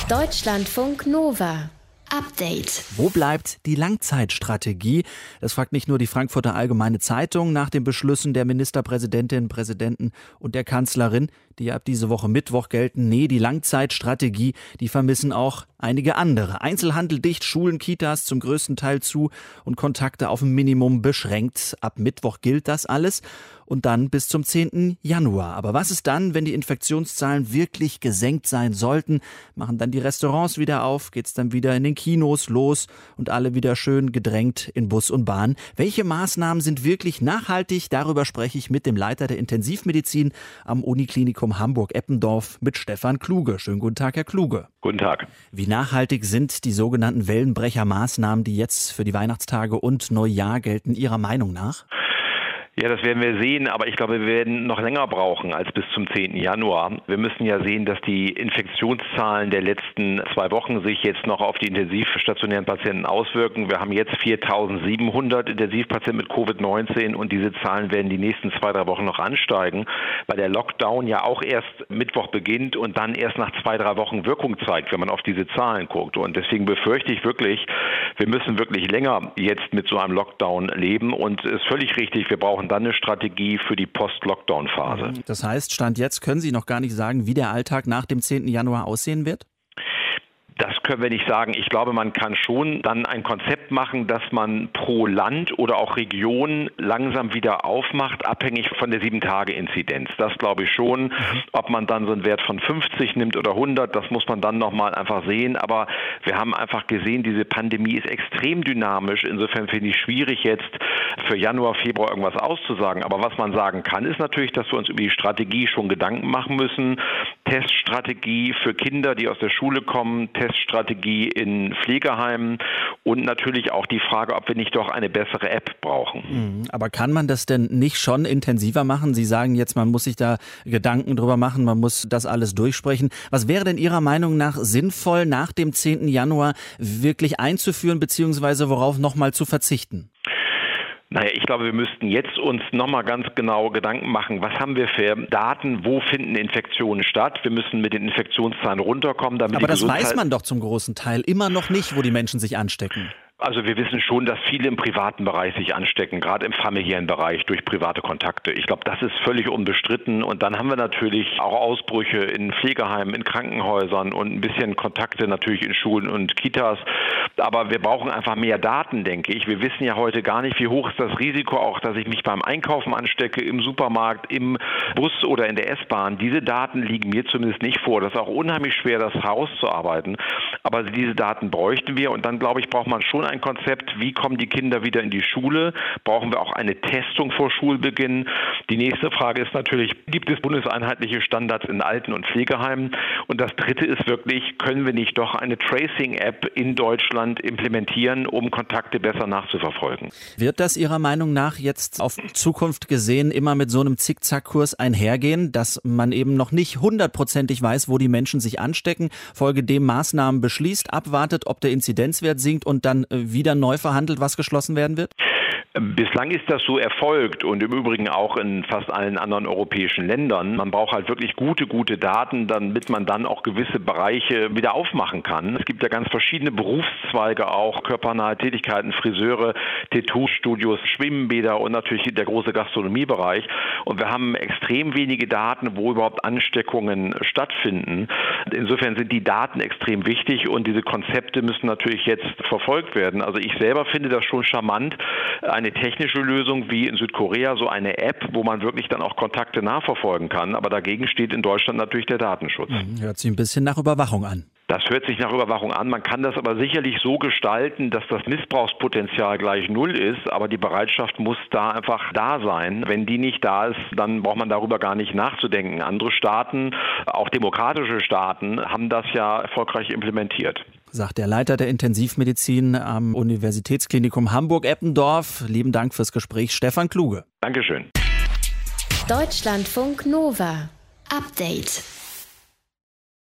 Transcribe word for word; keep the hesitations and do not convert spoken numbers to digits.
Deutschlandfunk Nova. Update. Wo bleibt die Langzeitstrategie? Das fragt nicht nur die Frankfurter Allgemeine Zeitung nach den Beschlüssen der Ministerpräsidentin, Präsidenten und der Kanzlerin, die ja ab diese Woche Mittwoch gelten. Nee, die Langzeitstrategie, die vermissen auch einige andere. Einzelhandel dicht, Schulen, Kitas zum größten Teil zu und Kontakte auf ein Minimum beschränkt. Ab Mittwoch gilt das alles und dann bis zum zehnten Januar. Aber was ist dann, wenn die Infektionszahlen wirklich gesenkt sein sollten? Machen dann die Restaurants wieder auf? Geht's dann wieder in den Kinos los und alle wieder schön gedrängt in Bus und Bahn? Welche Maßnahmen sind wirklich nachhaltig? Darüber spreche ich mit dem Leiter der Intensivmedizin am Uniklinikum Hamburg-Eppendorf mit Stefan Kluge. Schönen guten Tag, Herr Kluge. Guten Tag. Wie nachhaltig sind die sogenannten Wellenbrechermaßnahmen, die jetzt für die Weihnachtstage und Neujahr gelten, Ihrer Meinung nach? Ja, das werden wir sehen, aber ich glaube, wir werden noch länger brauchen als bis zum zehnten Januar. Wir müssen ja sehen, dass die Infektionszahlen der letzten zwei Wochen sich jetzt noch auf die intensivstationären Patienten auswirken. Wir haben jetzt viertausendsiebenhundert Intensivpatienten mit Covid neunzehn und diese Zahlen werden die nächsten zwei, drei Wochen noch ansteigen, weil der Lockdown ja auch erst Mittwoch beginnt und dann erst nach zwei, drei Wochen Wirkung zeigt, wenn man auf diese Zahlen guckt. Und deswegen befürchte ich wirklich, wir müssen wirklich länger jetzt mit so einem Lockdown leben und es ist völlig richtig, wir brauchen dann eine Strategie für die Post-Lockdown-Phase. Das heißt, Stand jetzt können Sie noch gar nicht sagen, wie der Alltag nach dem zehnten Januar aussehen wird? Das können wir nicht sagen. Ich glaube, man kann schon dann ein Konzept machen, dass man pro Land oder auch Region langsam wieder aufmacht, abhängig von der sieben-Tage-Inzidenz. Das glaube ich schon. Ob man dann so einen Wert von fünfzig nimmt oder hundert, das muss man dann nochmal einfach sehen. Aber wir haben einfach gesehen, diese Pandemie ist extrem dynamisch. Insofern finde ich es schwierig, jetzt für Januar, Februar irgendwas auszusagen. Aber was man sagen kann, ist natürlich, dass wir uns über die Strategie schon Gedanken machen müssen. Teststrategie für Kinder, die aus der Schule kommen, Teststrategie in Pflegeheimen und natürlich auch die Frage, ob wir nicht doch eine bessere App brauchen. Aber kann man das denn nicht schon intensiver machen? Sie sagen jetzt, man muss sich da Gedanken drüber machen, man muss das alles durchsprechen. Was wäre denn Ihrer Meinung nach sinnvoll, nach dem zehnten Januar wirklich einzuführen, beziehungsweise worauf nochmal zu verzichten? Naja, ich glaube, wir müssten jetzt uns nochmal ganz genau Gedanken machen, was haben wir für Daten, wo finden Infektionen statt? Wir müssen mit den Infektionszahlen runterkommen. Damit Aber die das Gesundheit weiß man doch zum großen Teil immer noch nicht, wo die Menschen sich anstecken. Also wir wissen schon, dass viele im privaten Bereich sich anstecken, gerade im familiären Bereich durch private Kontakte. Ich glaube, das ist völlig unbestritten. Und dann haben wir natürlich auch Ausbrüche in Pflegeheimen, in Krankenhäusern und ein bisschen Kontakte natürlich in Schulen und Kitas. Aber wir brauchen einfach mehr Daten, denke ich. Wir wissen ja heute gar nicht, wie hoch ist das Risiko auch, dass ich mich beim Einkaufen anstecke, im Supermarkt, im Bus oder in der S-Bahn. Diese Daten liegen mir zumindest nicht vor. Das ist auch unheimlich schwer, das herauszuarbeiten. Aber diese Daten bräuchten wir. Und dann, glaube ich, braucht man schon ein Konzept, wie kommen die Kinder wieder in die Schule? Brauchen wir auch eine Testung vor Schulbeginn? Die nächste Frage ist natürlich, gibt es bundeseinheitliche Standards in Alten- und Pflegeheimen? Und das dritte ist wirklich, können wir nicht doch eine Tracing-App in Deutschland implementieren, um Kontakte besser nachzuverfolgen? Wird das Ihrer Meinung nach jetzt auf Zukunft gesehen immer mit so einem Zickzackkurs einhergehen, dass man eben noch nicht hundertprozentig weiß, wo die Menschen sich anstecken, folgedem Maßnahmen beschließt, abwartet, ob der Inzidenzwert sinkt und dann wieder neu verhandelt, was geschlossen werden wird? Bislang ist das so erfolgt und im Übrigen auch in fast allen anderen europäischen Ländern. Man braucht halt wirklich gute, gute Daten, damit man dann auch gewisse Bereiche wieder aufmachen kann. Es gibt ja ganz verschiedene Berufszweige auch, körpernahe Tätigkeiten, Friseure, Tattoo-Studios, Schwimmbäder und natürlich der große Gastronomiebereich. Und wir haben extrem wenige Daten, wo überhaupt Ansteckungen stattfinden. Insofern sind die Daten extrem wichtig und diese Konzepte müssen natürlich jetzt verfolgt werden. Also ich selber finde das schon charmant, eine technische Lösung wie in Südkorea, so eine App, wo man wirklich dann auch Kontakte nachverfolgen kann. Aber dagegen steht in Deutschland natürlich der Datenschutz. Hört sich ein bisschen nach Überwachung an. Das hört sich nach Überwachung an. Man kann das aber sicherlich so gestalten, dass das Missbrauchspotenzial gleich null ist. Aber die Bereitschaft muss da einfach da sein. Wenn die nicht da ist, dann braucht man darüber gar nicht nachzudenken. Andere Staaten, auch demokratische Staaten, haben das ja erfolgreich implementiert. Sagt der Leiter der Intensivmedizin am Universitätsklinikum Hamburg-Eppendorf. Lieben Dank fürs Gespräch, Stefan Kluge. Dankeschön. Deutschlandfunk Nova. Update.